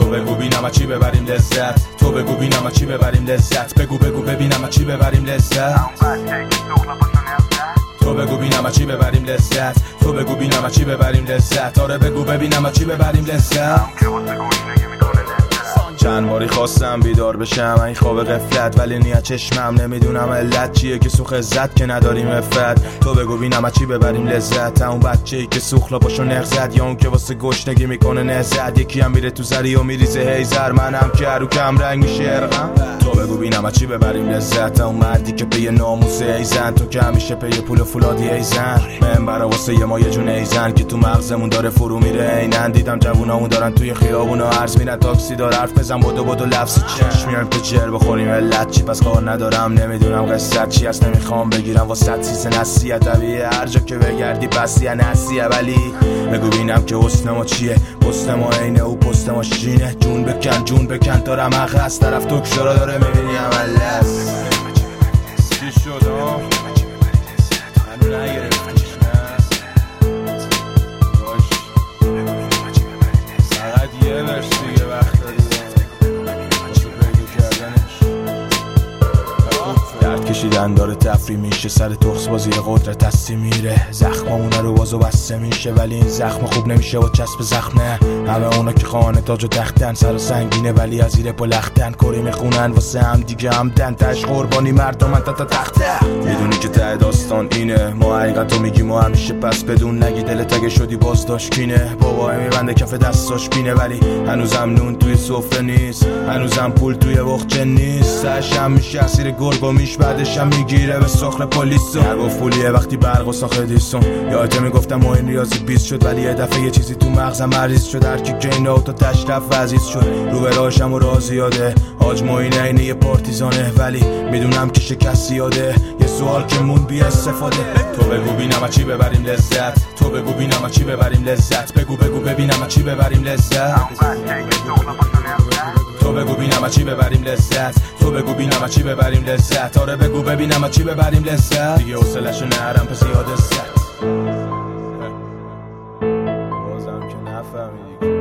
تو بگو ببینم چی ببریم لذت، تو بگو ببینم چی ببریم لذت، بگو ببینم چی ببریم لذت، تو بگو ببینم چی ببریم لذت، تو بگو ببینم چی ببریم لذت، آره بگو ببینم چی ببریم لذت. چند باری خواستم بیدار بشم این خواب غفلت، ولی نیت چشمم نمیدونم علت چیه که سوخ عزت که نداریم عفت. تو بگو ببینم چی ببریم لذت، اون بچه‌ای که سوخلا پاشو نغزد، یا اون که واسه گشنگی میکنه نهزت، یکی هم میره تو زری و میریزه هیزر، منم که رو کم رنگ میشه ارقم. تو بگو ببینم چی ببریم لذت، اون مردی که پی ناموس ایزن، تو که همیشه پی پول و فولادی ایزن، منبر واسه ما یه جون ایزن که تو مغزمون داره فرو میره عینن. دیدم جوونامون دارن توی خیابونا عرض میرن، تاکسی دار حرف بزن بدو لفظی چشم میایم تو جر بخوریم علت چی، پس کار ندارم نمیدونم قصت چی است، نمیخوام بگیرم واسه سیز نصیحت، طبیعیه هر جا که بگردی بسیه نصیحه، ولی بگو ببینم که حسن ما چیه، حسن ما عینه و پست ما شینه، جون بکن تا رمق از طرف تو کشارا داره میبینی عمل است. چی شد ها؟ منو نگرفتیش نه؟ فقط یه ورش دیگه وقت داری درد کشیدن داره تفریح میشه، سر تخص بازی قدرت هستی میره، زخمامونه رو بازو بسته میشه، ولی این زخم خوب نمیشه و چسب زخم نه. همه اونا که خانه تاج و تختن، سر سنگینه ولی از زیر پا لختن، کری میخونن واسه هم دیگه همدن، تش قربانی مردمن تا تخته. میدونی که ته داستان اینه، ما حقیقتو میگیم و همیشه پس بدون نگی دلت اگه شدی باز داشت کینه، بابا میبنده کف دستاش بینه، ولی هنوزم نون توی سفره نیست، هنوزم پول توی بخچه نیست، سرشم میشه اسیر گرگو میش، بعدش هم میگیره به سخر پلیس. نگفت پولیه وقتی برق و ساخه دیستون، یادت میگفتم ما این ریاضی 20 شد، ولی یه دفعه یه چیزی تو مغزم مریض شد، هر کی که این تا تشرف عزیز شد، رو به راهشم و راز زیاده، حاج معین اینه یه پارتیزانه، ولی میدونم که شکست یاده، یه سوال که مون بی استفاده. تو بگو ببینم چی ببریم لذت، تو بگو ببینم چی ببریم لذت، بگو ببینم چی ببریم لذت، تو بگو ببینم چی ببریم لذت، تو بگو ببینم چی ببریم لذت، آره بگو ببینم چی ببریم لذت، دیگه حوصله‌شو نرم پس یاد است. بازم که نفهمیدی